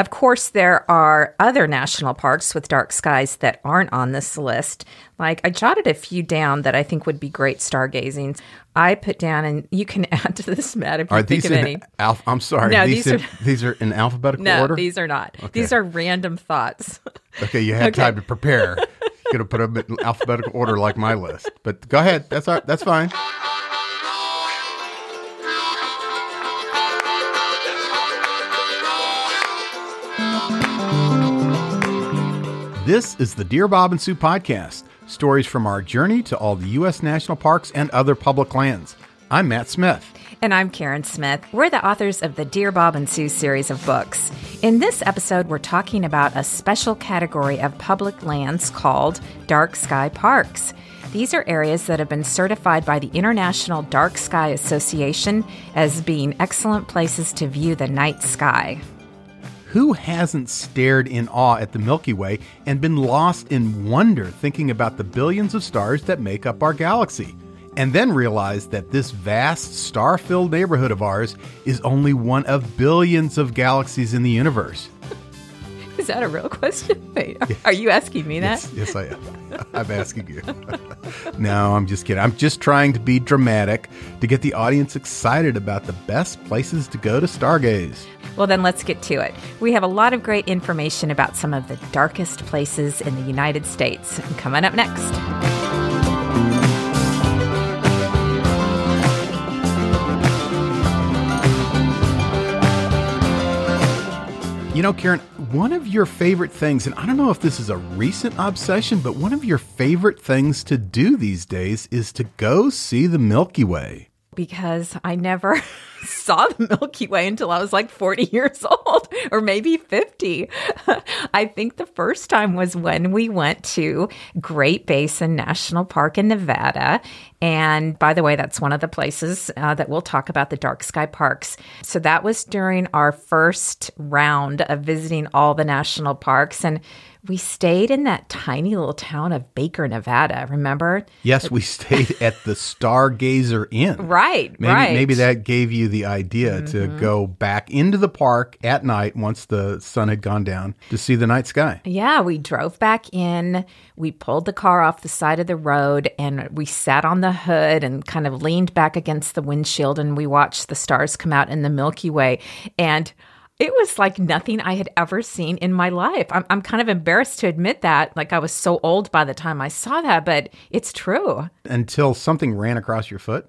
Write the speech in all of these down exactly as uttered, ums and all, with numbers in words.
Of course, there are other national parks with dark skies that aren't on this list. Like, I jotted a few down that I think would be great stargazing. I put down, and you can add to this, Matt, if you are think these of in any. Alph- I'm sorry. No, these, these are, are these are in alphabetical no, order? these are not. Okay. These are random thoughts. Okay, you had Okay. time to prepare. Could have put them in alphabetical order like my list. But go ahead. That's all, that's fine. This is the Dear Bob and Sue podcast, stories from our journey to all the U S national parks and other public lands. I'm Matt Smith. And I'm Karen Smith. We're the authors of the Dear Bob and Sue series of books. In this episode, we're talking about a special category of public lands called dark sky parks. These are areas that have been certified by the International Dark Sky Association as being excellent places to view the night sky. Who hasn't stared in awe at the Milky Way and been lost in wonder thinking about the billions of stars that make up our galaxy? And then realized that this vast star-filled neighborhood of ours is only one of billions of galaxies in the universe. Is that a real question? Wait, are you asking me that? Yes, yes I am. I'm asking you. No, I'm just kidding. I'm just trying to be dramatic to get the audience excited about the best places to go to stargaze. Well, then let's get to it. We have a lot of great information about some of the darkest places in the United States. Coming up next. You know, Karen, one of your favorite things, and I don't know if this is a recent obsession, but one of your favorite things to do these days is to go see the Milky Way. Because I never saw the Milky Way until I was like forty years old, or maybe fifty. I think the first time was when we went to Great Basin National Park in Nevada. And by the way, that's one of the places uh, that we'll talk about, the dark sky parks. So that was during our first round of visiting all the national parks. And we stayed in that tiny little town of Baker, Nevada, remember? Yes, we stayed at the Stargazer Inn. Right, maybe, right. Maybe that gave you the idea mm-hmm. to go back into the park at night once the sun had gone down to see the night sky. Yeah, we drove back in. We pulled the car off the side of the road and we sat on the hood and kind of leaned back against the windshield and we watched the stars come out in the Milky Way. And it was like nothing I had ever seen in my life. I'm, I'm kind of embarrassed to admit that. Like I was so old by the time I saw that, but it's true. Until something ran across your foot?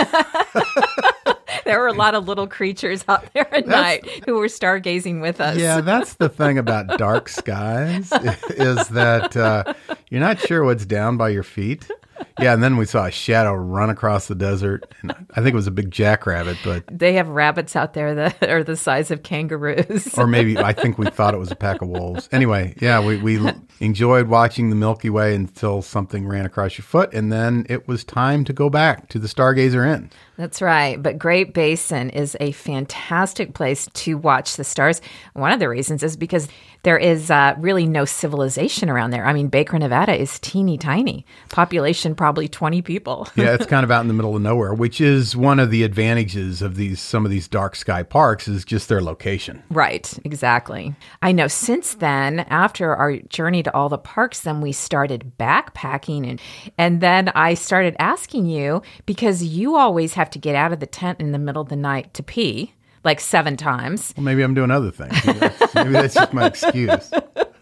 There were a lot of little creatures out there at that's, night who were stargazing with us. Yeah, that's the thing about dark skies is that uh, you're not sure what's down by your feet. Yeah, and then we saw a shadow run across the desert. And I think it was a big jackrabbit, but they have rabbits out there that are the size of kangaroos. Or maybe I think we thought it was a pack of wolves. Anyway, yeah, we, we enjoyed watching the Milky Way until something ran across your foot, and then it was time to go back to the Stargazer Inn. That's right. But Great Basin is a fantastic place to watch the stars. One of the reasons is because there is uh, really no civilization around there. I mean, Baker, Nevada is teeny tiny. Population probably twenty people. Yeah, it's kind of out in the middle of nowhere, which is one of the advantages of these some of these dark sky parks is just their location. Right, exactly. I know since then, after our journey to all the parks, then we started backpacking. And, and then I started asking you, because you always have to get out of the tent in the middle of the night to pee, like seven times. Well, maybe I'm doing other things. Maybe that's, maybe that's just my excuse.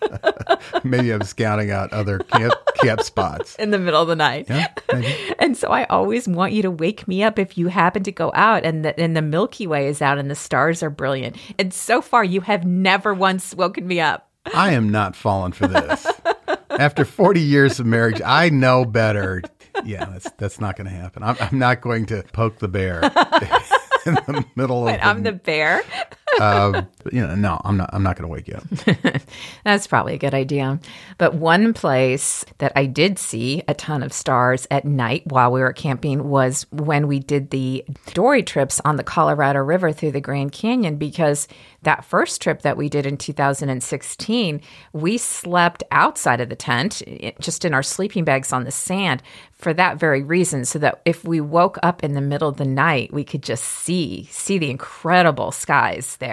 Maybe I'm scouting out other camp, camp spots. In the middle of the night. Yeah, maybe. And so I always want you to wake me up if you happen to go out and the, and the Milky Way is out and the stars are brilliant. And so far, you have never once woken me up. I am not falling for this. After forty years of marriage, I know better. Yeah, that's that's not going to happen. I'm, I'm not going to poke the bear in the middle Wait, of. The, I'm the bear. uh, you know, no, I'm not. I'm not going to wake you up. That's probably a good idea. But one place that I did see a ton of stars at night while we were camping was when we did the dory trips on the Colorado River through the Grand Canyon, because that first trip that we did in two thousand sixteen, we slept outside of the tent, just in our sleeping bags on the sand, for that very reason, so that if we woke up in the middle of the night, we could just see see the incredible skies there.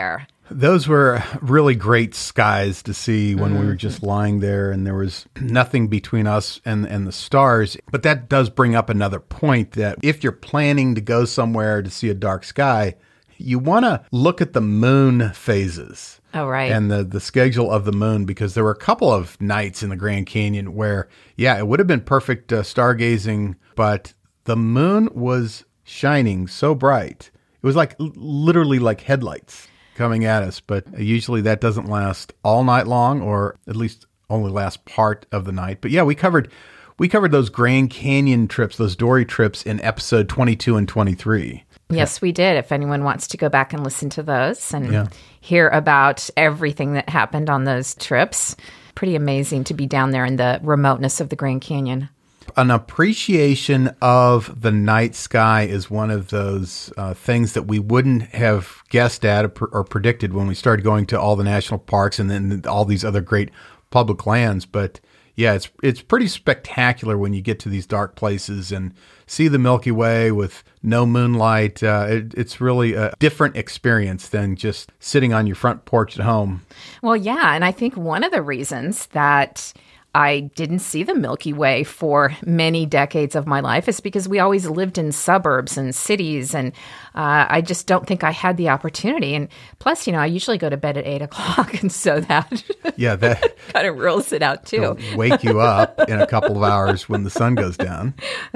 Those were really great skies to see when Mm-hmm. we were just lying there and there was nothing between us and, and the stars. But that does bring up another point that if you're planning to go somewhere to see a dark sky, you want to look at the moon phases. Oh, right. And the, the schedule of the moon, because there were a couple of nights in the Grand Canyon where, yeah, it would have been perfect uh, stargazing, but the moon was shining so bright. It was like literally like headlights coming at us, but usually that doesn't last all night long, or at least only last part of the night. But yeah, we covered we covered those Grand Canyon trips, those Dory trips in episode twenty-two and twenty-three. Yes, we did. If anyone wants to go back and listen to those and Yeah. hear about everything that happened on those trips, pretty amazing to be down there in the remoteness of the Grand Canyon. An appreciation of the night sky is one of those uh, things that we wouldn't have guessed at or, pr- or predicted when we started going to all the national parks and then all these other great public lands. But yeah, it's it's pretty spectacular when you get to these dark places and see the Milky Way with no moonlight. Uh, it, it's really a different experience than just sitting on your front porch at home. Well, yeah. And I think one of the reasons that I didn't see the Milky Way for many decades of my life is because we always lived in suburbs and cities, and uh, I just don't think I had the opportunity. And plus, you know, I usually go to bed at eight o'clock, and so that Yeah, that kind of rules it out too. will wake you up in a couple of hours when the sun goes down.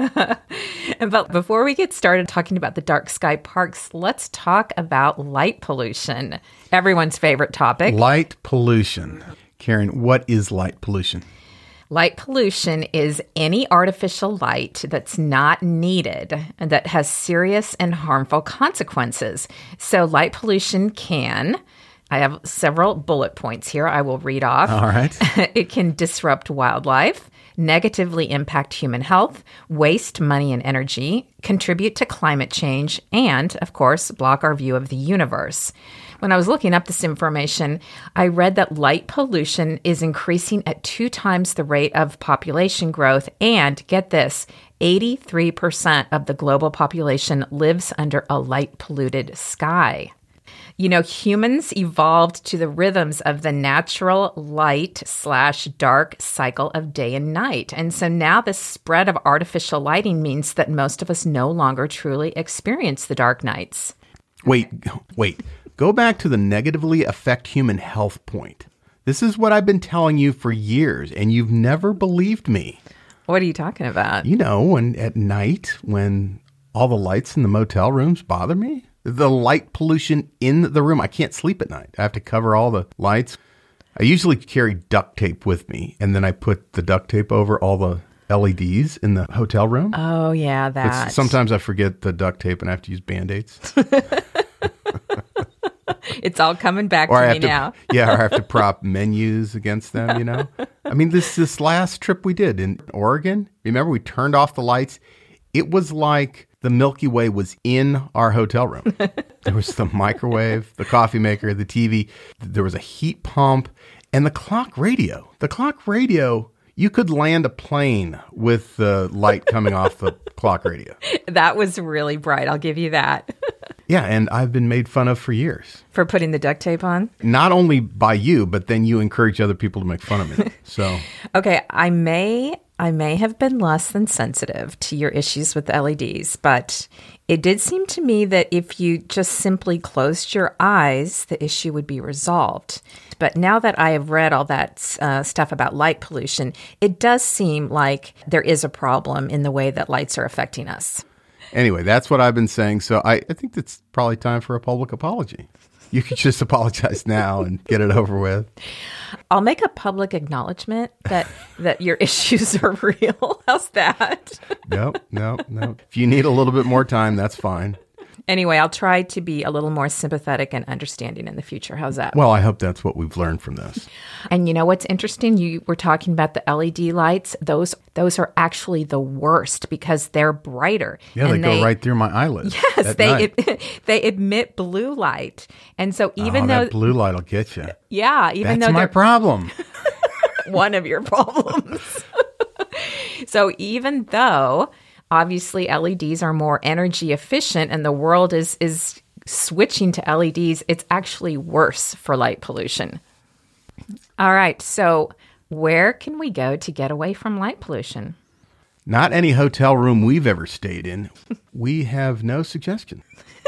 But before we get started talking about the dark sky parks, let's talk about light pollution, everyone's favorite topic. Light pollution. Karen, what is light pollution? Light pollution is any artificial light that's not needed and that has serious and harmful consequences. So light pollution can, I have several bullet points here I will read off. All right. It can disrupt wildlife, negatively impact human health, waste money and energy, contribute to climate change, and, of course, block our view of the universe. When I was looking up this information, I read that light pollution is increasing at two times the rate of population growth. And get this, eighty-three percent of the global population lives under a light polluted sky. You know, humans evolved to the rhythms of the natural light slash dark cycle of day and night. And so now the spread of artificial lighting means that most of us no longer truly experience the dark nights. Wait, wait. Go back to the negatively affect human health point. This is what I've been telling you for years, and you've never believed me. What are you talking about? You know, when at night, when all the lights in the motel rooms bother me, the light pollution in the room, I can't sleep at night. I have to cover all the lights. I usually carry duct tape with me, and then I put the duct tape over all the L E Ds in the hotel room. Oh, yeah, But that. sometimes I forget the duct tape and I have to use Band-Aids. It's all coming back Or I to have me to, now. yeah, or I have to prop menus against them, you know? I mean, this this last trip we did in Oregon, remember we turned off the lights? It was like the Milky Way was in our hotel room. There was the microwave, the coffee maker, the T V. There was a heat pump and the clock radio. The clock radio, you could land a plane with the light coming off the clock radio. That was really bright. I'll give you that. Yeah, and I've been made fun of for years. For putting the duct tape on? Not only by you, but then you encourage other people to make fun of me. So, Okay, I may I may have been less than sensitive to your issues with the L E Ds, but it did seem to me that if you just simply closed your eyes, the issue would be resolved. But now that I have read all that uh, stuff about light pollution, it does seem like there is a problem in the way that lights are affecting us. anyway, that's what I've been saying. So I, I think it's probably time for a public apology. You could just apologize now and get it over with. I'll make a public acknowledgement that, that your issues are real. How's that? No, no, no. If you need a little bit more time, that's fine. Anyway, I'll try to be a little more sympathetic and understanding in the future. How's that? Well, I hope that's what we've learned from this. And you know what's interesting? You were talking about the L E D lights. Those those are actually the worst because they're brighter. Yeah, they, and go right through my eyelids. Yes, at they night. it, they emit blue light, and so even oh, though that blue light will get you. yeah, even That's though my they're problem. one of your problems. So even though obviously L E Ds are more energy efficient and the world is is switching to L E Ds, it's actually worse for light pollution. All right, so where can we go to get away from light pollution? Not any hotel room we've ever stayed in. We have no suggestion.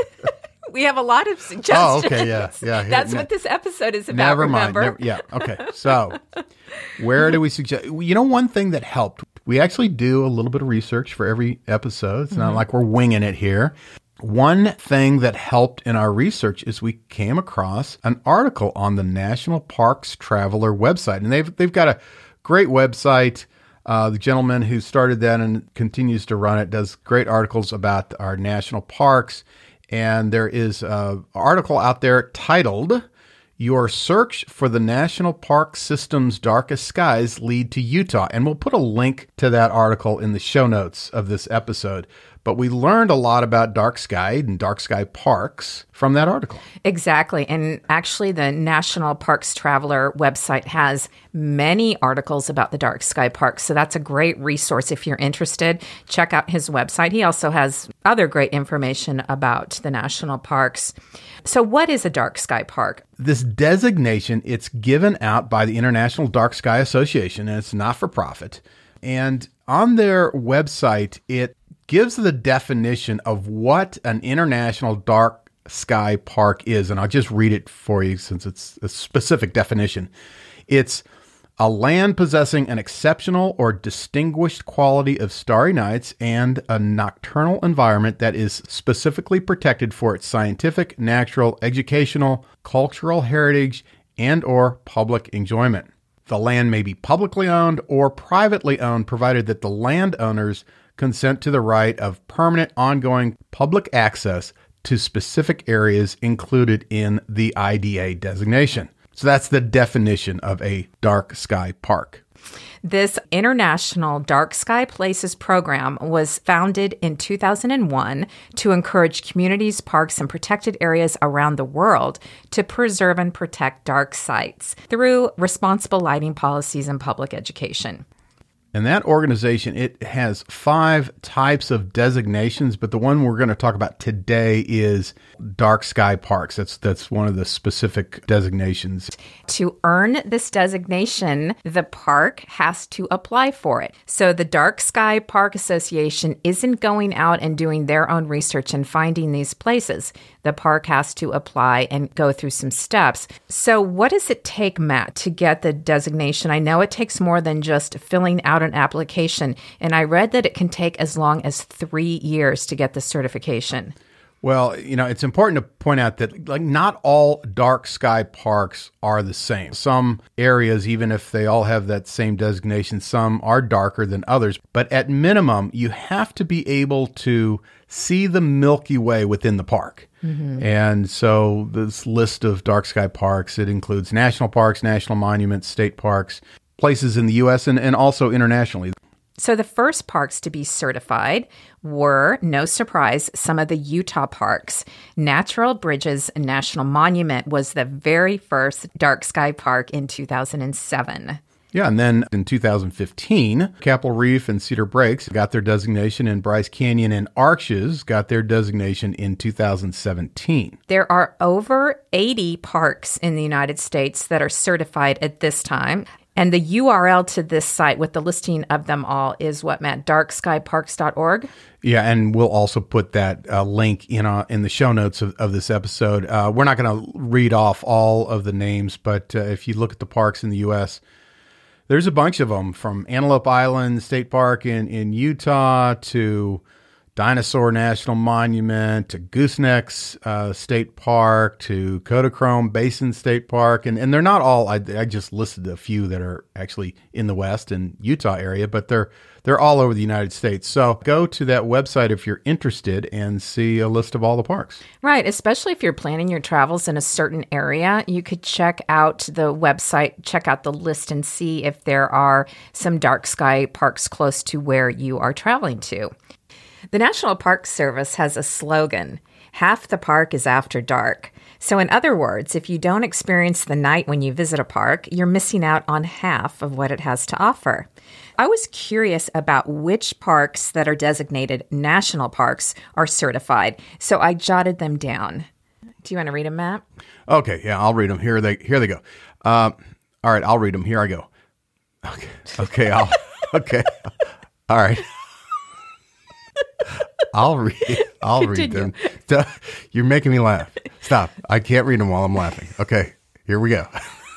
We have a lot of suggestions. Oh, okay, yeah, yeah. That's ne- what this episode is about, Never mind. remember? Never, yeah, okay. So, where do we suggest? You know, one thing that helped, we actually do a little bit of research for every episode. It's mm-hmm. not like we're winging it here. One thing that helped in our research is we came across an article on the National Parks Traveler website. And they've they've got a great website. Uh, the gentleman who started that and continues to run it does great articles about our national parks. And there is an article out there titled, "Your Search for the National Park System's Darkest Skies Lead to Utah." And we'll put a link to that article in the show notes of this episode. But we learned a lot about dark sky and dark sky parks from that article. Exactly. And actually, the National Parks Traveler website has many articles about the dark sky parks. So that's a great resource if you're interested. Check out his website. He also has other great information about the national parks. So what is a dark sky park? This designation, it's given out by the International Dark Sky Association, and it's not for profit. And on their website, it gives the definition of what an international dark sky park is. And I'll just read it for you since it's a specific definition. It's a land possessing an exceptional or distinguished quality of starry nights and a nocturnal environment that is specifically protected for its scientific, natural, educational, cultural heritage, and or public enjoyment. The land may be publicly owned or privately owned, provided that the landowners consent to the right of permanent, ongoing public access to specific areas included in the I D A designation. So that's the definition of a dark sky park. This International Dark Sky Places program was founded in two thousand one to encourage communities, parks, and protected areas around the world to preserve and protect dark sites through responsible lighting policies and public education. And that organization, it has five types of designations, but the one we're going to talk about today is dark sky parks. That's that's one of the specific designations. To earn this designation, the park has to apply for it. So the Dark Sky Park Association isn't going out and doing their own research and finding these places. The park has to apply and go through some steps. So what does it take, Matt, to get the designation? I know it takes more than just filling out an application, and I read that it can take as long as three years to get the certification. Well, you know, it's important to point out that like not all dark sky parks are the same. Some areas, even if they all have that same designation, some are darker than others. But at minimum, you have to be able to see the Milky Way within the park. Mm-hmm. And so this list of dark sky parks, it includes national parks, national monuments, state parks, places in the U S and, and also internationally. So the first parks to be certified were, no surprise, some of the Utah parks. Natural Bridges National Monument was the very first dark sky park in two thousand seven. Yeah, and then in two thousand fifteen, Capitol Reef and Cedar Breaks got their designation, and Bryce Canyon and Arches got their designation in two thousand seventeen. There are over eighty parks in the United States that are certified at this time. And the U R L to this site with the listing of them all is what, Matt? dark sky parks dot org? Yeah, and we'll also put that uh, link in uh, in the show notes of, of this episode. Uh, we're not going to read off all of the names, but uh, if you look at the parks in the U S, there's a bunch of them, from Antelope Island State Park in, in Utah to Dinosaur National Monument to Goosenecks uh, State Park to Kodachrome Basin State Park. And, and they're not all, I, I just listed a few that are actually in the West and Utah area, but they're they're all over the United States. So go to that website if you're interested and see a list of all the parks. Right, especially if you're planning your travels in a certain area, you could check out the website, check out the list and see if there are some dark sky parks close to where you are traveling to. The National Park Service has a slogan, "Half the park is after dark." So in other words, if you don't experience the night when you visit a park, you're missing out on half of what it has to offer. I was curious about which parks that are designated national parks are certified, so I jotted them down. Do you want to read them, Matt? Okay, yeah, I'll read them. Here they here they go. Uh, all right, I'll read them. Here I go. Okay, okay, I'll okay. All right. I'll read. I'll read them. You're making me laugh. Stop. I can't read them while I'm laughing. Okay, here we go.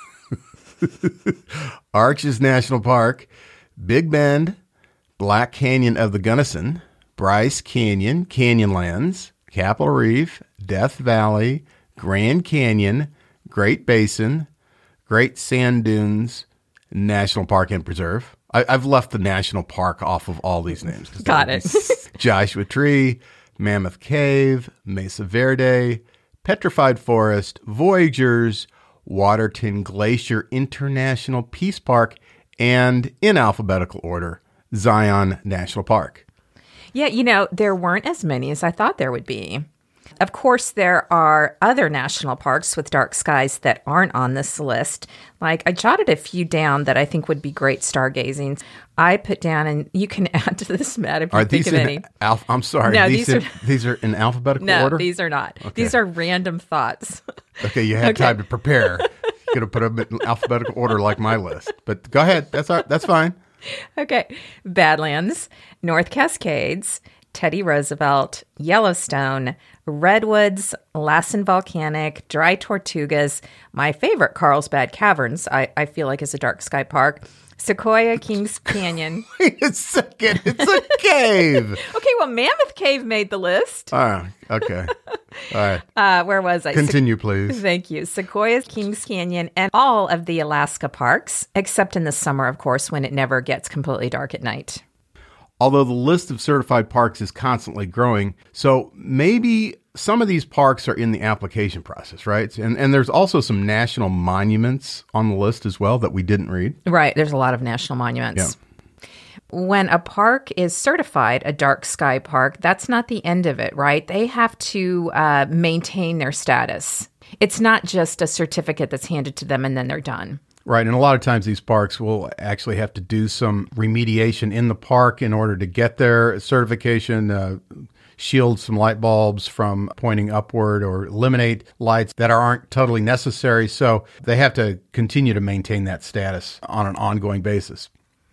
Arches National Park, Big Bend, Black Canyon of the Gunnison, Bryce Canyon, Canyonlands, Capitol Reef, Death Valley, Grand Canyon, Great Basin, Great Sand Dunes, National Park and Preserve. I, I've left the national park off of all these names. Got it. Joshua Tree, Mammoth Cave, Mesa Verde, Petrified Forest, Voyagers, Waterton Glacier International Peace Park, and in alphabetical order, Zion National Park. Yeah, you know, there weren't as many as I thought there would be. Of course, there are other national parks with dark skies that aren't on this list. Like, I jotted a few down that I think would be great stargazing. I put down, and you can add to this, Matt, if you are think these of in any. Alph- I'm sorry. No, these, these are, are these are in alphabetical no, order? No, these are not. Okay. These are random thoughts. Okay, you had Okay. time to prepare. Could have put them in alphabetical order like my list. But go ahead. That's all, that's fine. Okay. Badlands, North Cascades, Teddy Roosevelt, Yellowstone, Redwoods, Lassen Volcanic, Dry Tortugas, my favorite, Carlsbad Caverns, I, I feel like is a dark sky park, Sequoia Kings Canyon. Wait a second. It's a cave. Okay, well, Mammoth Cave made the list. Oh, okay. All right. Uh, where was I? Continue, please. Thank you. Sequoia Kings Canyon and all of the Alaska parks, except in the summer, of course, when it never gets completely dark at night. Although the list of certified parks is constantly growing, so maybe some of these parks are in the application process, right? And and there's also some national monuments on the list as well that we didn't read. Right. There's a lot of national monuments. Yeah. When a park is certified a dark sky park, that's not the end of it, right? They have to uh, maintain their status. It's not just a certificate that's handed to them and then they're done. Right, and a lot of times these parks will actually have to do some remediation in the park in order to get their certification, uh, shield some light bulbs from pointing upward or eliminate lights that aren't totally necessary. So they have to continue to maintain that status on an ongoing basis.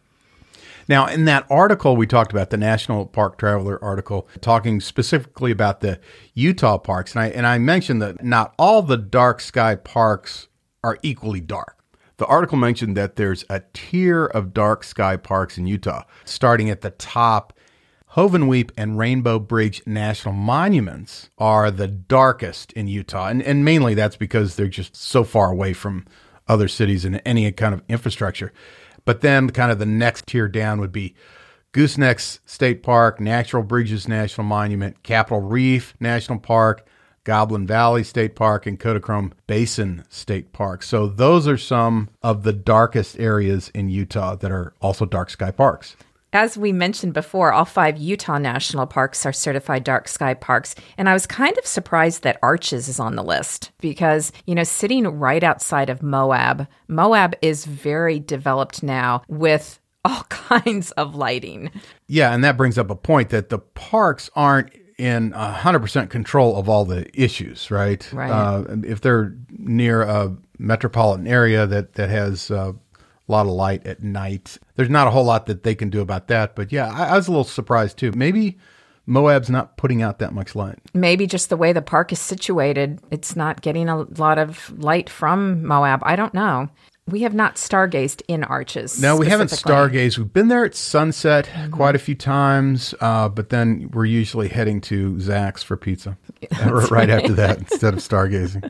Now, in that article we talked about, the National Park Traveler article, talking specifically about the Utah parks, and I, and I mentioned that not all the dark sky parks are equally dark. The article mentioned that there's a tier of dark sky parks in Utah. Starting at the top, Hovenweep and Rainbow Bridge National Monuments are the darkest in Utah. And, and mainly that's because they're just so far away from other cities and any kind of infrastructure. But then kind of the next tier down would be Goosenecks State Park, Natural Bridges National Monument, Capitol Reef National Park, Goblin Valley State Park, and Kodachrome Basin State Park. So those are some of the darkest areas in Utah that are also dark sky parks. As we mentioned before, all five Utah national parks are certified dark sky parks. And I was kind of surprised that Arches is on the list because, you know, sitting right outside of Moab, Moab is very developed now with all kinds of lighting. Yeah, and that brings up a point that the parks aren't in one hundred percent control of all the issues, right? Right. Uh, if they're near a metropolitan area that, that has uh, a lot of light at night, there's not a whole lot that they can do about that. But yeah, I, I was a little surprised too. Maybe Moab's not putting out that much light. Maybe just the way the park is situated, it's not getting a lot of light from Moab. I don't know. We have not stargazed in Arches. No, we haven't stargazed. We've been there at sunset mm-hmm. quite a few times, uh, but then we're usually heading to Zach's for pizza right, right after that instead of stargazing.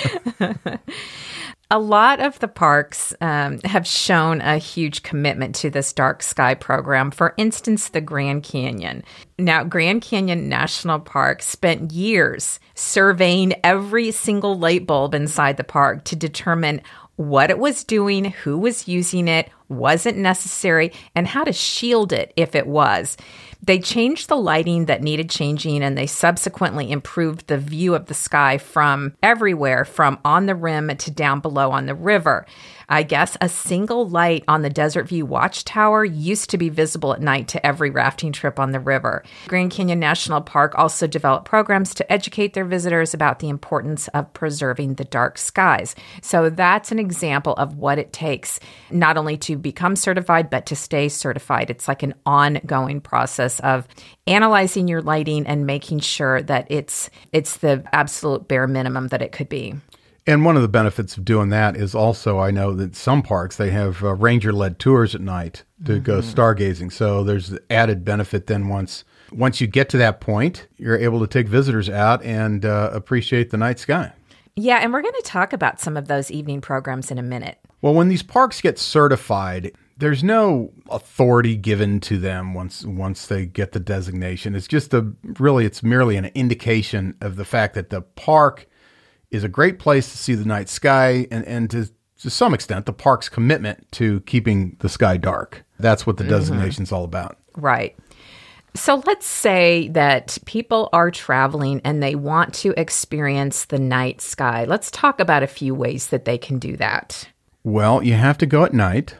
A lot of the parks um, have shown a huge commitment to this dark sky program. For instance, the Grand Canyon. Now, Grand Canyon National Park spent years surveying every single light bulb inside the park to determine what it was doing, who was using it, wasn't necessary, and how to shield it if it was. They changed the lighting that needed changing, and they subsequently improved the view of the sky from everywhere, from on the rim to down below on the river. I guess a single light on the Desert View Watchtower used to be visible at night to every rafting trip on the river. Grand Canyon National Park also developed programs to educate their visitors about the importance of preserving the dark skies. So that's an example of what it takes not only to become certified, but to stay certified. It's like an ongoing process of analyzing your lighting and making sure that it's it's the absolute bare minimum that it could be. And one of the benefits of doing that is also, I know that some parks, they have uh, ranger-led tours at night to mm-hmm. go stargazing. So there's the added benefit then once once you get to that point, you're able to take visitors out and uh, appreciate the night sky. Yeah, and we're going to talk about some of those evening programs in a minute. Well, when these parks get certified, there's no authority given to them once once they get the designation. It's just a really, it's merely an indication of the fact that the park is a great place to see the night sky, and, and to, to some extent, the park's commitment to keeping the sky dark. That's what the mm-hmm. designation's all about. Right. So let's say that people are traveling and they want to experience the night sky. Let's talk about a few ways that they can do that. Well, you have to go at night.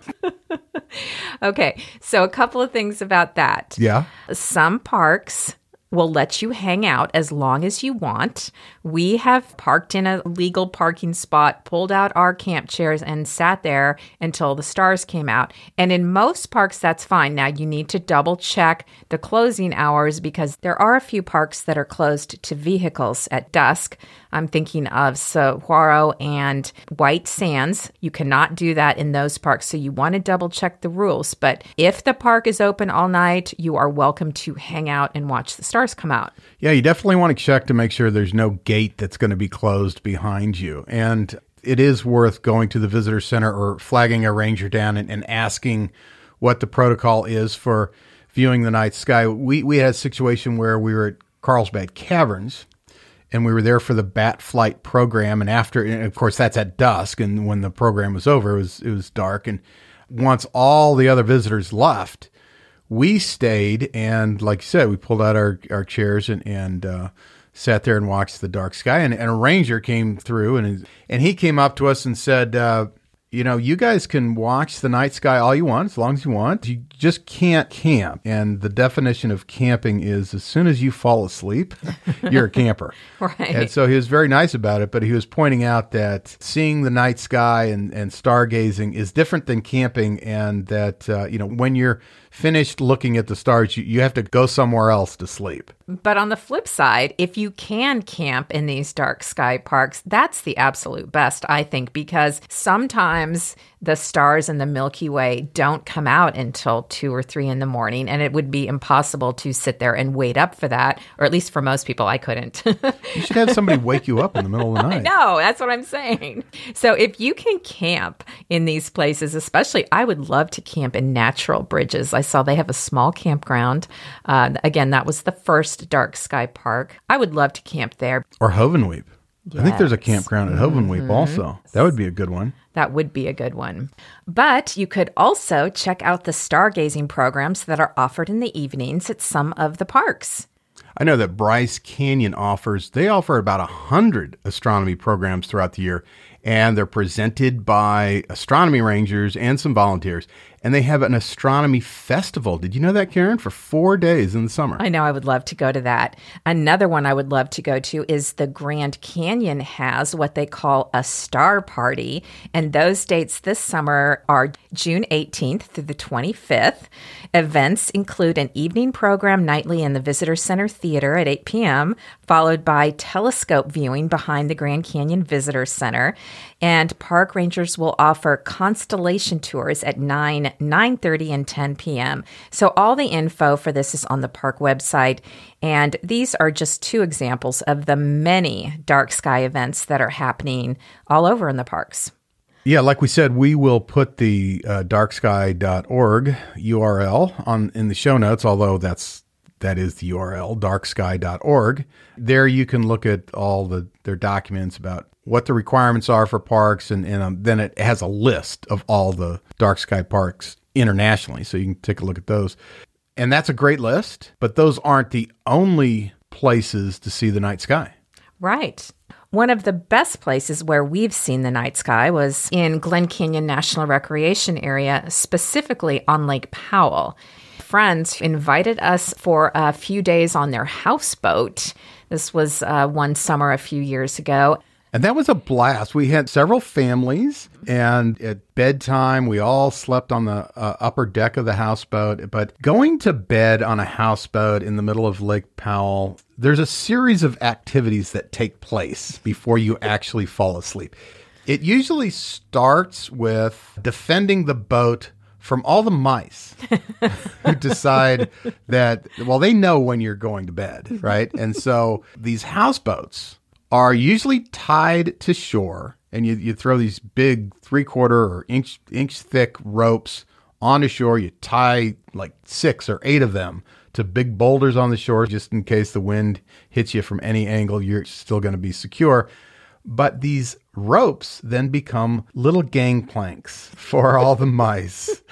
Okay, so a couple of things about that. Yeah. Some parks will let you hang out as long as you want. We have parked in a legal parking spot, pulled out our camp chairs, and sat there until the stars came out. And in most parks, that's fine. Now, you need to double check the closing hours because there are a few parks that are closed to vehicles at dusk. I'm thinking of Saguaro and White Sands. You cannot do that in those parks, so you want to double check the rules. But if the park is open all night, you are welcome to hang out and watch the stars come out. Yeah, you definitely want to check to make sure there's no gate that's going to be closed behind you. And it is worth going to the visitor center or flagging a ranger down and, and asking what the protocol is for viewing the night sky. We, we had a situation where we were at Carlsbad Caverns, and we were there for the bat flight program. And after, and of course, that's at dusk. And when the program was over, it was it was dark. And once all the other visitors left, we stayed. And like you said, we pulled out our, our chairs and, and uh, sat there and watched the dark sky. And, and a ranger came through, and and he came up to us and said, uh, you know, you guys can watch the night sky all you want, as long as you want. You just can't camp. And the definition of camping is as soon as you fall asleep, you're a camper. Right. And so he was very nice about it, but he was pointing out that seeing the night sky and, and stargazing is different than camping, and that, uh, you know, when you're finished looking at the stars, you, you have to go somewhere else to sleep. But on the flip side, if you can camp in these dark sky parks, that's the absolute best, I think, because sometimes the stars in the Milky Way don't come out until two or three in the morning, and it would be impossible to sit there and wait up for that, or at least for most people, I couldn't. You should have somebody wake you up in the middle of the night. No, that's what I'm saying. So if you can camp in these places, especially, I would love to camp in Natural Bridges. I saw they have a small campground. Uh, again, that was the first dark sky park. I would love to camp there. Or Hovenweep. Yes. I think there's a campground at Hovenweep mm-hmm. also. That would be a good one. That would be a good one. But you could also check out the stargazing programs that are offered in the evenings at some of the parks. I know that Bryce Canyon offers, they offer about one hundred astronomy programs throughout the year, and they're presented by astronomy rangers and some volunteers. And they have an astronomy festival. Did you know that, Karen? For four days in the summer. I know. I would love to go to that. Another one I would love to go to is the Grand Canyon has what they call a star party. And those dates this summer are June eighteenth through the twenty-fifth. Events include an evening program nightly in the Visitor Center Theater at eight p.m., followed by telescope viewing behind the Grand Canyon Visitor Center. And park rangers will offer constellation tours at nine, nine thirty, and ten p.m. So all the info for this is on the park website. And these are just two examples of the many dark sky events that are happening all over in the parks. Yeah, like we said, we will put the uh, dark sky dot org U R L on in the show notes, although that's that is the U R L, dark sky dot org. There you can look at all the their documents about what the requirements are for parks, and, and um, then it has a list of all the dark sky parks internationally, so you can take a look at those. And that's a great list, but those aren't the only places to see the night sky. Right. One of the best places where we've seen the night sky was in Glen Canyon National Recreation Area, specifically on Lake Powell. Friends invited us for a few days on their houseboat. This was uh, one summer a few years ago. And that was a blast. We had several families, and at bedtime, we all slept on the uh, upper deck of the houseboat. But going to bed on a houseboat in the middle of Lake Powell, there's a series of activities that take place before you actually fall asleep. It usually starts with defending the boat from all the mice who decide that, well, they know when you're going to bed, right? And so these houseboats are usually tied to shore, and you, you throw these big three-quarter or inch, inch thick ropes onto shore. You tie like six or eight of them to big boulders on the shore, just in case the wind hits you from any angle, you're still going to be secure. But these ropes then become little gangplanks for all the mice.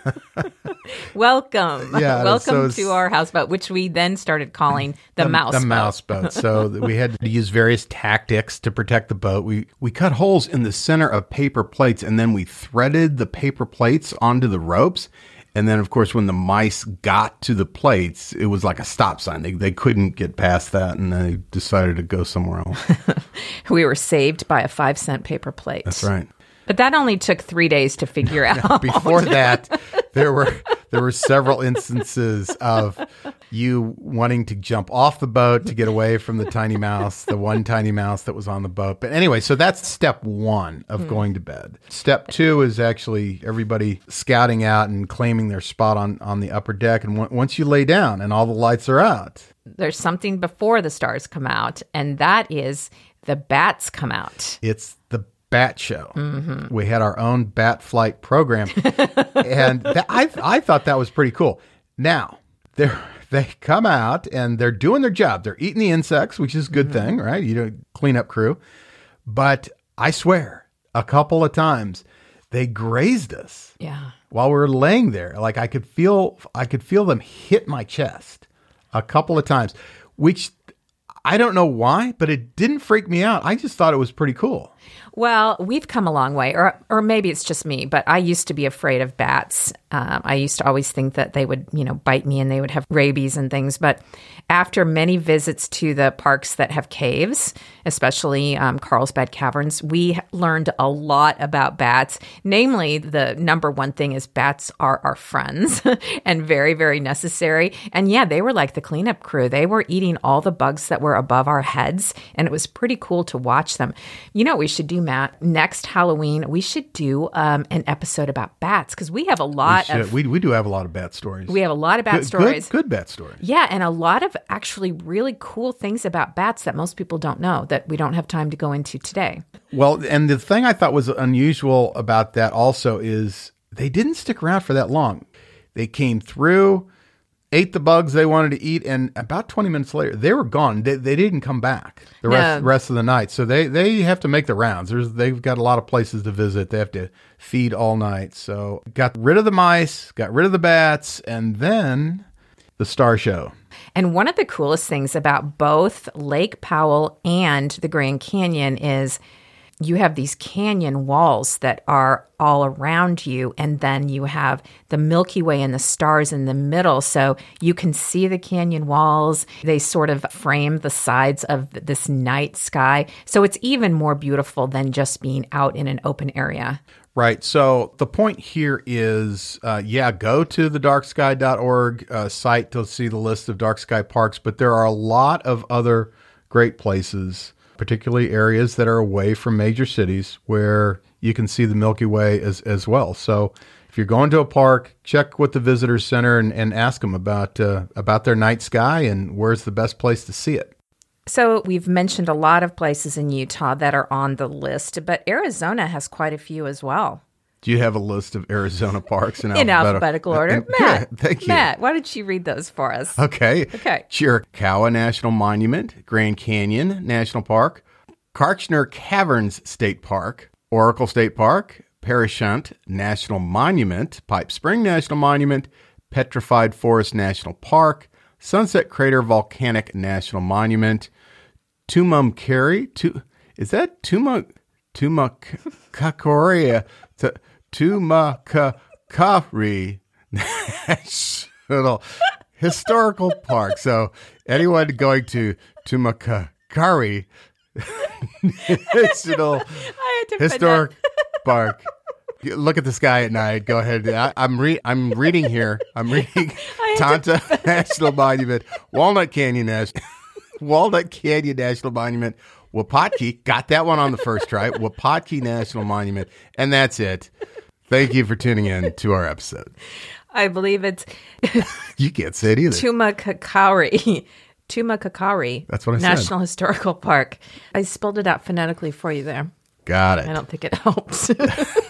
Welcome. Yeah, Welcome so to our houseboat, which we then started calling the, the mouse The boat. mouse boat. So we had to use various tactics to protect the boat. We we cut holes in the center of paper plates, and then we threaded the paper plates onto the ropes. And then, of course, when the mice got to the plates, it was like a stop sign. They they couldn't get past that, and they decided to go somewhere else. We were saved by a five cent paper plate. That's right. But that only took three days to figure out. Before that, there were there were several instances of you wanting to jump off the boat to get away from the tiny mouse, the one tiny mouse that was on the boat. But anyway, so that's step one of mm. going to bed. Step two is actually everybody scouting out and claiming their spot on, on the upper deck. And w- once you lay down and all the lights are out, there's something before the stars come out, and that is the bats come out. It's the Bat Show. Mm-hmm. We had our own bat flight program, and that, I I thought that was pretty cool. Now they they come out and they're doing their job. They're eating the insects, which is a good mm-hmm. thing, right? You know, cleanup crew. But I swear, a couple of times they grazed us. Yeah. While we were laying there, like I could feel I could feel them hit my chest a couple of times, which I don't know why, but it didn't freak me out. I just thought it was pretty cool. Well, we've come a long way, or or maybe it's just me, but I used to be afraid of bats. Um, I used to always think that they would, you know, bite me and they would have rabies and things. But after many visits to the parks that have caves, especially um, Carlsbad Caverns, we learned a lot about bats. Namely, the number one thing is bats are our friends and very, very necessary. And yeah, they were like the cleanup crew. They were eating all the bugs that were above our heads, and it was pretty cool to watch them. You know what we should do, Matt? Next Halloween, we should do um, an episode about bats, because we have a lot we of... We, we do have a lot of bat stories. We have a lot of bat good, stories. Good, good bat stories. Yeah, and a lot of actually really cool things about bats that most people don't know, that we don't have time to go into today. Well, and the thing I thought was unusual about that also is they didn't stick around for that long. They came through, ate the bugs they wanted to eat, and about twenty minutes later, they were gone. They, they didn't come back the rest, no. rest of the night. So they, they have to make the rounds. There's, they've got a lot of places to visit. They have to feed all night. So got rid of the mice, got rid of the bats, and then the Star Show. And one of the coolest things about both Lake Powell and the Grand Canyon is you have these canyon walls that are all around you, and then you have the Milky Way and the stars in the middle. So you can see the canyon walls. They sort of frame the sides of this night sky. So it's even more beautiful than just being out in an open area. Right. So the point here is, uh, yeah, go to the dark sky dot org uh, site to see the list of dark sky parks, but there are a lot of other great places, particularly areas that are away from major cities, where you can see the Milky Way as, as well. So if you're going to a park, check with the visitor center and, and ask them about uh, about their night sky and where's the best place to see it. So we've mentioned a lot of places in Utah that are on the list, but Arizona has quite a few as well. Do you have a list of Arizona parks in, in alphabetical, alphabetical order? And, Matt, yeah, thank you. Matt, why don't you read those for us? Okay. Okay. Chiricahua National Monument, Grand Canyon National Park, Kartchner Caverns State Park, Oracle State Park, Parashant National Monument, Pipe Spring National Monument, Petrified Forest National Park, Sunset Crater Volcanic National Monument, Tucumcari, tu, is that Tuma, Tucumcari, Tucumcari National Historical Park. So anyone going to Tucumcari National Historic Park, look at the sky at night. Go ahead. I, I'm re- I'm reading here. I'm reading Tonto to... National Monument, Walnut Canyon National Walnut Canyon National Monument, Wapatki. Got that one on the first try. Wapatki National Monument, and that's it. Thank you for tuning in to our episode. I believe it's you can't say it either. Tucumcari. Tucumcari. That's what I National said. National Historical Park. I spelled it out phonetically for you there. Got it. I don't think it helps. You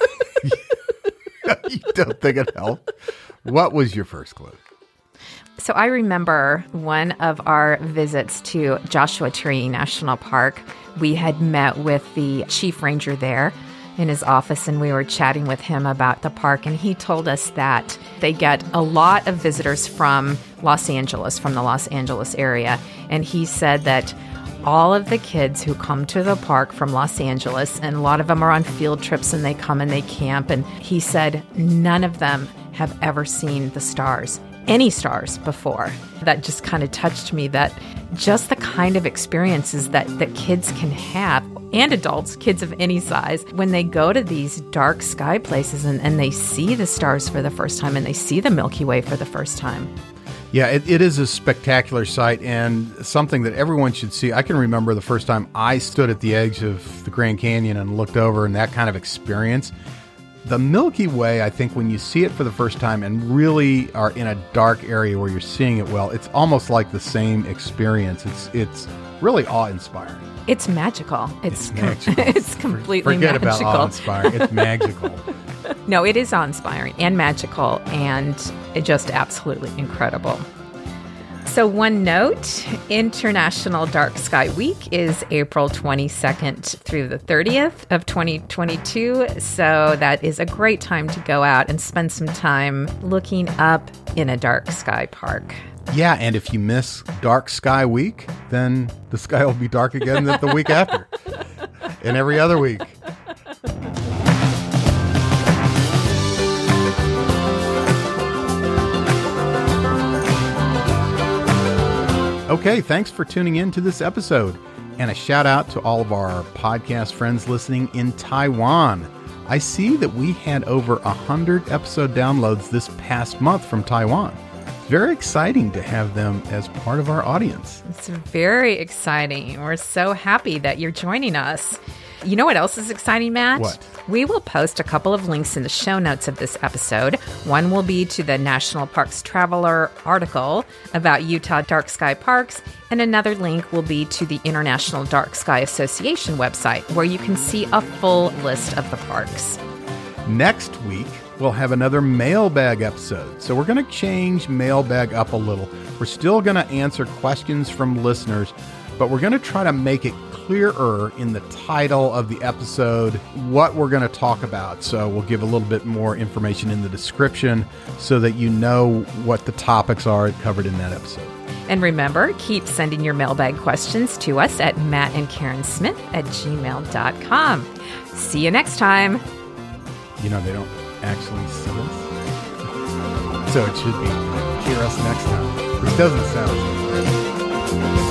don't think it helped? What was your first clue? So I remember one of our visits to Joshua Tree National Park. We had met with the chief ranger there in his office, and we were chatting with him about the park. And he told us that they get a lot of visitors from Los Angeles, from the Los Angeles area. And he said that all of the kids who come to the park from Los Angeles, and a lot of them are on field trips and they come and they camp. And he said none of them have ever seen the stars, any stars before. That just kind of touched me, that just the kind of experiences that, that kids can have, and adults, kids of any size, when they go to these dark sky places and, and they see the stars for the first time and they see the Milky Way for the first time. Yeah, it, it is a spectacular sight and something that everyone should see. I can remember the first time I stood at the edge of the Grand Canyon and looked over, and that kind of experience. The Milky Way, I think when you see it for the first time and really are in a dark area where you're seeing it well, it's almost like the same experience. It's it's really awe-inspiring. It's magical. It's It's magical. Com- it's completely Forget magical. about awe-inspiring. It's magical. No, it is awe-inspiring and magical, and it just absolutely incredible. So one note, International Dark Sky Week is April twenty-second through the thirtieth of twenty twenty-two. So that is a great time to go out and spend some time looking up in a dark sky park. Yeah, and if you miss Dark Sky Week, then the sky will be dark again the week after and every other week. Okay, thanks for tuning in to this episode. And a shout out to all of our podcast friends listening in Taiwan. I see that we had over one hundred episode downloads this past month from Taiwan. It's very exciting to have them as part of our audience. It's very exciting. We're so happy that you're joining us. You know what else is exciting, Matt? What? We will post a couple of links in the show notes of this episode. One will be to the National Parks Traveler article about Utah dark sky parks, and another link will be to the International Dark Sky Association website, where you can see a full list of the parks. Next week, we'll have another mailbag episode. So we're going to change mailbag up a little. We're still going to answer questions from listeners, but we're going to try to make it clearer in the title of the episode what we're going to talk about. So we'll give a little bit more information in the description so that you know what the topics are covered in that episode. And remember, keep sending your mailbag questions to us at Matt and Karen Smith at gmail dot com. See you next time. You know, they don't actually see us. So it should be hear us next time, which doesn't sound so great.